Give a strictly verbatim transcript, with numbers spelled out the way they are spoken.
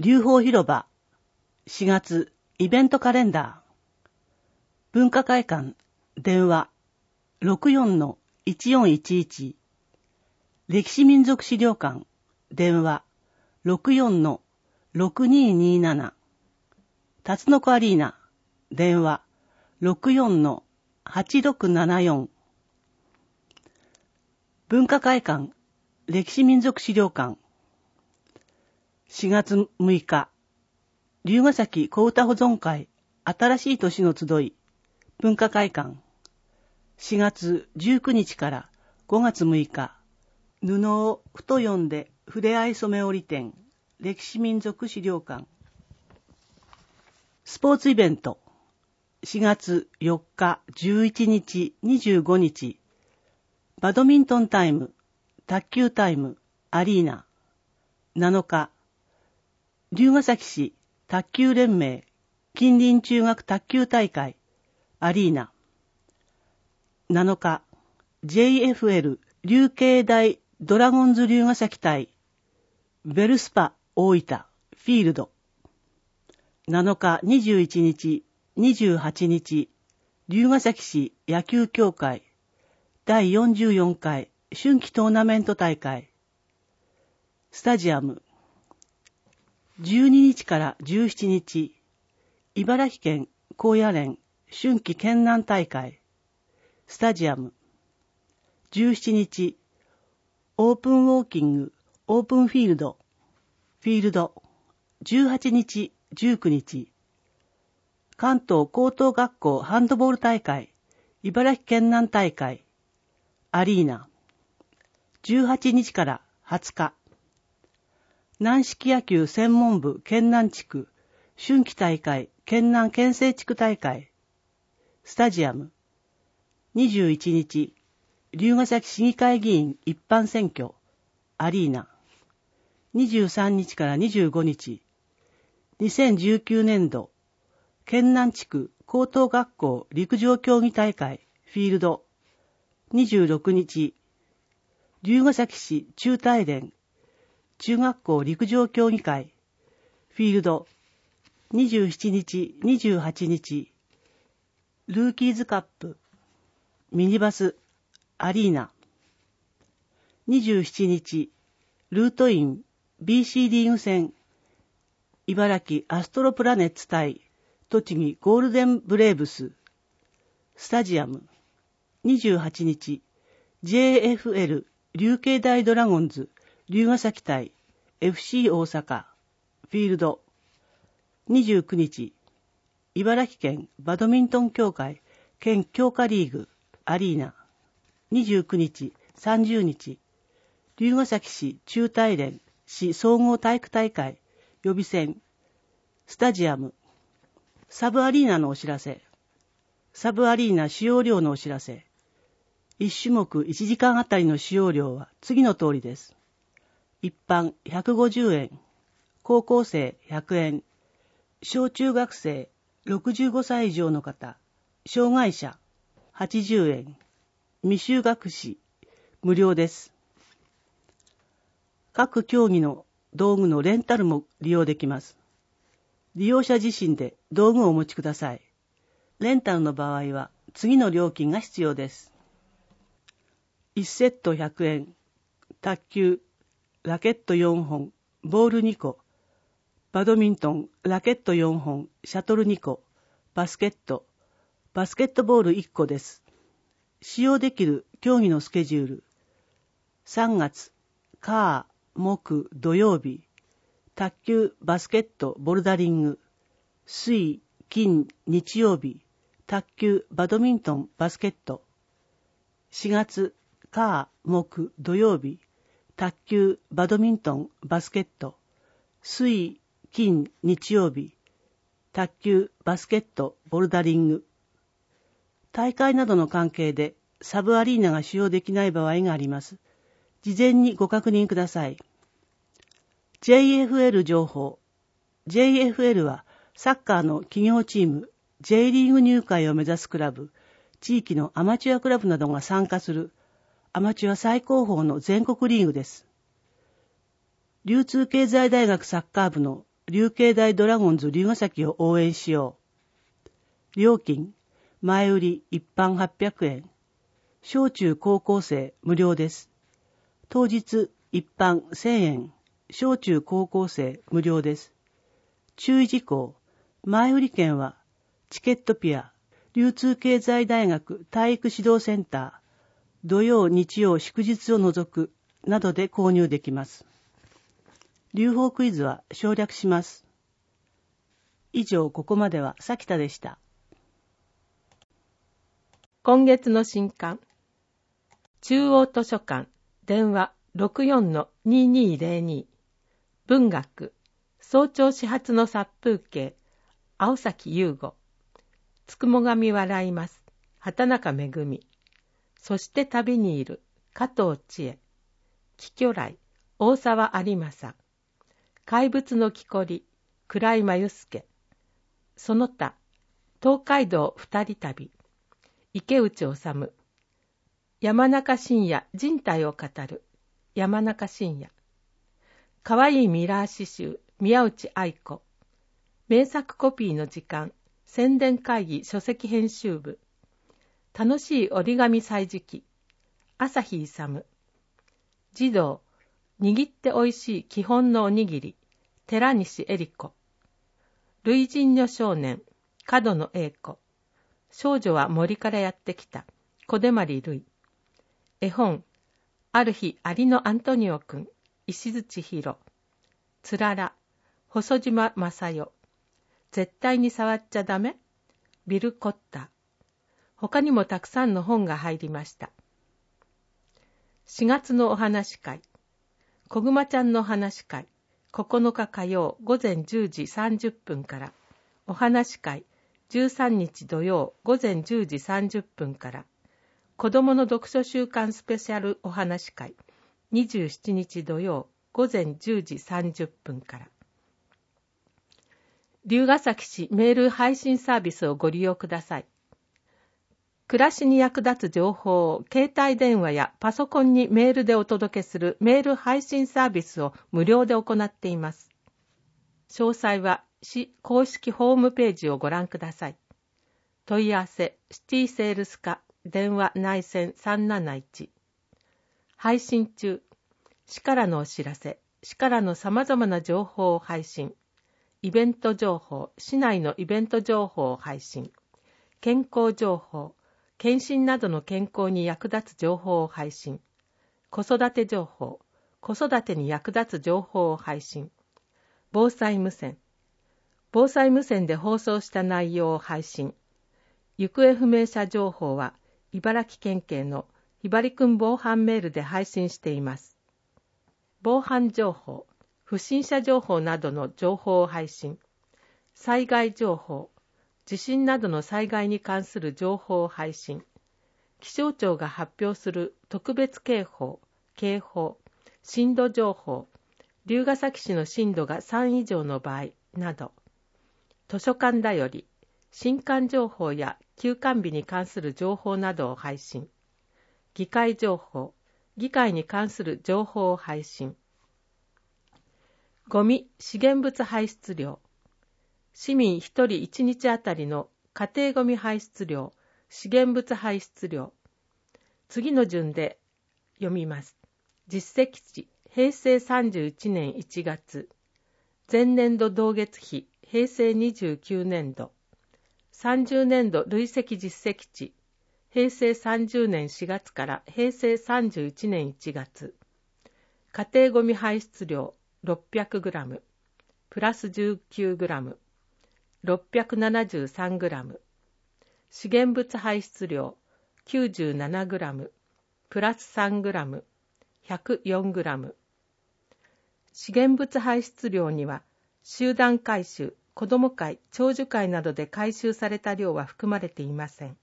龍宝広場しがつイベントカレンダー文化会館電話 ろくよんのいちよんいちいち 歴史民族資料館電話 ろくよんのろくにになな 辰の子アリーナ電話 ろくよんのはちろくななよん 文化会館歴史民族資料館しがつむいか龍ヶ崎小唄保存会新しい年の集い文化会館しがつじゅうくにちからごがつむいか布をふと読んでふれあい染め織展歴史民族資料館スポーツイベントしがつよっかじゅういちにちにじゅうごにちバドミントンタイム卓球タイムアリーナなのか龍ヶ崎市卓球連盟近隣中学卓球大会アリーナなのか ジェイエフエル 龍慶大ドラゴンズ龍ヶ崎対ベルスパ大分フィールドなのかにじゅういちにちにじゅうはちにち龍ヶ崎市野球協会だいよんじゅうよんかい春季トーナメント大会スタジアムじゅうににちからじゅうしちにち茨城県高野連春季県南大会スタジアムじゅうしちにちオープンウォーキングオープンフィールドフィールドじゅうはちにちじゅうくにち関東高等学校ハンドボール大会茨城県南大会アリーナじゅうはちにちからはつか軟式野球専門部県南地区春季大会県南県西地区大会スタジアムにじゅういちにち龍ヶ崎市議会議員一般選挙アリーナにじゅうさんにちからにじゅうごにちにせんじゅうきゅうねんど県南地区高等学校陸上競技大会フィールドにじゅうろくにち龍ヶ崎市中大連中学校陸上競技会フィールドにじゅうしちにちにじゅうはちにちルーキーズカップミニバスアリーナにじゅうしちにちルートイン ビーシー リーグ戦茨城アストロプラネッツ対栃木ゴールデンブレーブススタジアムにじゅうはちにち ジェイエフエル 龍慶大ドラゴンズ龍ヶ崎対 エフシー 大阪フィールドにじゅうくにち茨城県バドミントン協会県強化リーグアリーナにじゅうくにちさんじゅうにち龍ヶ崎市中大連市総合体育大会予備選スタジアムサブアリーナのお知らせサブアリーナ使用料のお知らせいち種目いちじかんあたりの使用料は次の通りです。一般ひゃくごじゅうえん、高校生ひゃくえん、小中学生ろくじゅうごさい以上の方、障害者はちじゅうえん、未就学児無料です。各競技の道具のレンタルも利用できます。利用者自身で道具をお持ちください。レンタルの場合は次の料金が必要です。いちセットひゃくえん、卓球、ラケットよんほん、ボールにこ、バドミントン、ラケットよんほん、シャトルにこ、バスケット、バスケットボールいっこです。使用できる競技のスケジュール。さんがつ、火、木、土曜日、卓球、バスケット、ボルダリング、水、金、日曜日、卓球、バドミントン、バスケット。しがつ、火、木、土曜日、卓球、バドミントン、バスケット、水、金、日曜日、卓球、バスケット、ボルダリング。大会などの関係でサブアリーナが使用できない場合があります。事前にご確認ください。ジェイエフエル 情報。ジェイエフエル はサッカーの企業チーム、J リーグ入会を目指すクラブ、地域のアマチュアクラブなどが参加するアマチュア最高峰の全国リーグです。流通経済大学サッカー部の琉球大ドラゴンズ龍ヶ崎を応援しよう。料金、前売り一般はっぴゃくえん。小中高校生無料です。当日一般せんえん。小中高校生無料です。注意事項、前売り券はチケットピア、流通経済大学体育指導センター、土曜日曜祝日を除くなどで購入できます。流法クイズは省略します。以上、ここまではさきたでした。 今月の新刊、中央図書館電話 ろくよんのににーぜろに 文学早朝始発の殺風景青崎優吾、つくも神笑います畑中めぐみ、そして旅にいる加藤千恵、貴巨来大沢有正、怪物の木こり倉井真由介、その他東海道二人旅池内治、山中伸也人体を語る山中伸也、かわいいミラー詩集宮内愛子、名作コピーの時間宣伝会議書籍編集部、楽しい折り紙歳時記朝日勇、児童握っておいしい基本のおにぎり寺西恵理子、類人女少年角野栄子、少女は森からやってきた小出まりるい、絵本ある日アリのアントニオくん石津千尋、つらら細島正代、絶対に触っちゃダメビル・コッター、他にもたくさんの本が入りました。しがつのお話会、こぐまちゃんのお話会、ここのか火曜午前じゅうじさんじゅっぷんから、お話会じゅうさんにち土曜午前じゅうじさんじゅっぷんから、子どもの読書週間スペシャルお話会にじゅうしちにち土曜午前じゅうじさんじゅっぷんから。龍ヶ崎市メール配信サービスをご利用ください。暮らしに役立つ情報を携帯電話やパソコンにメールでお届けするメール配信サービスを無料で行っています。詳細は市公式ホームページをご覧ください。問い合わせシティセールス課電話内線さんなないち。配信中、市からのお知らせ、市からのさまざまな情報を配信。イベント情報、市内のイベント情報を配信。健康情報、検診などの健康に役立つ情報を配信。子育て情報、子育てに役立つ情報を配信。防災無線、防災無線で放送した内容を配信。行方不明者情報は茨城県警のひばりくん防犯メールで配信しています。防犯情報、不審者情報などの情報を配信。災害情報、地震などの災害に関する情報を配信。気象庁が発表する特別警報、警報、震度情報、龍ヶ崎市の震度がさん以上の場合など、図書館だより、新刊情報や休館日に関する情報などを配信。議会情報、議会に関する情報を配信。ゴミ・資源物排出量、市民ひとりいちにちあたりの家庭ゴミ排出量、資源物排出量。次の順で読みます。実績値、へいせいさんじゅういちねんいちがつ。前年度同月比、へいせいにじゅうきゅうねんど。さんじゅうねんど累積実績値、へいせいさんじゅうねんしがつからへいせいさんじゅういちねんいちがつ。家庭ゴミ排出量ろっぴゃくグラム、プラス じゅうきゅうグラム、ろっぴゃくななじゅうさんグラム。資源物排出量きゅうじゅうななグラム、プラスさんグラム、ひゃくよんグラム。資源物排出量には、集団回収、子ども会、長寿会などで回収された量は含まれていません。